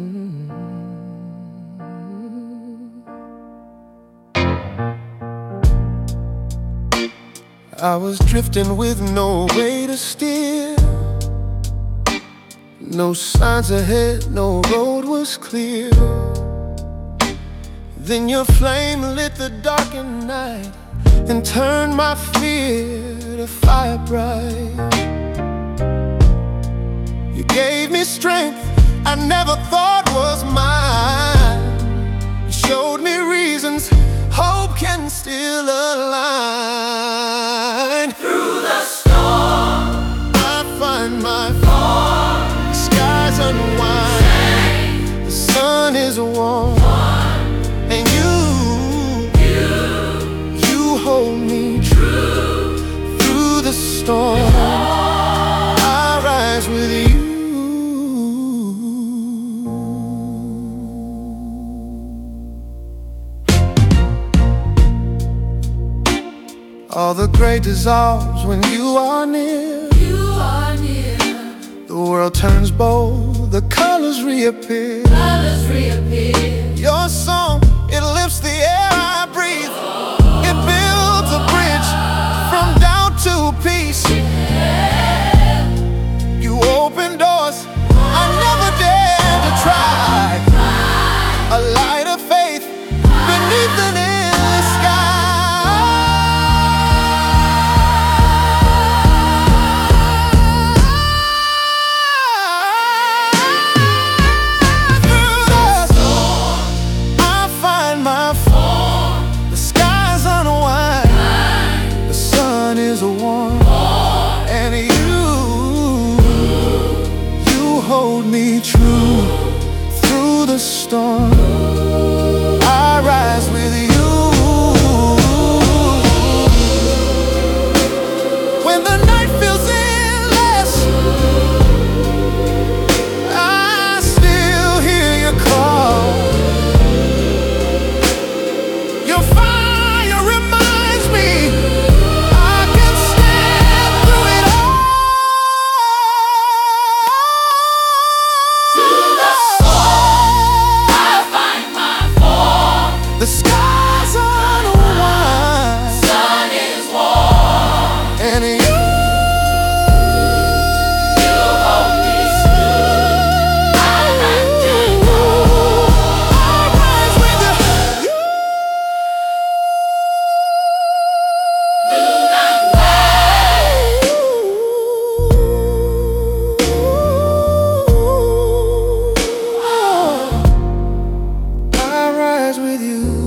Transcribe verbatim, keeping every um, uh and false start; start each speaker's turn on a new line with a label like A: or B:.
A: I was drifting with no way to steer, no signs ahead, no road was clear. Then your flame lit the darkened night and turned my fear to fire bright. You gave me strength I never thought was mine. You showed me reasons hope can still align.
B: Through the storm,
A: I find my form. The skies unwind, the sun is warm, and you,
B: you,
A: you hold me true through the storm. I rise with you. All the gray dissolves when you are near.
B: You are near.
A: The world turns bold, the colors reappear.
B: Colors reappear.
A: Your song, it lifts the air I breathe. It builds a bridge from doubt to peace. You open doors I never dared to try. A light of faith beneath an endless sky. Hold me true through the storm. I rise with you. When the night feels endless, I still hear you call. Your fire reminds me I can stand through it all. The skies unwind,
B: Sun is warm,
A: and you,
B: you hold me still. I have to go.
A: I rise with you.
B: Do not
A: I rise with you.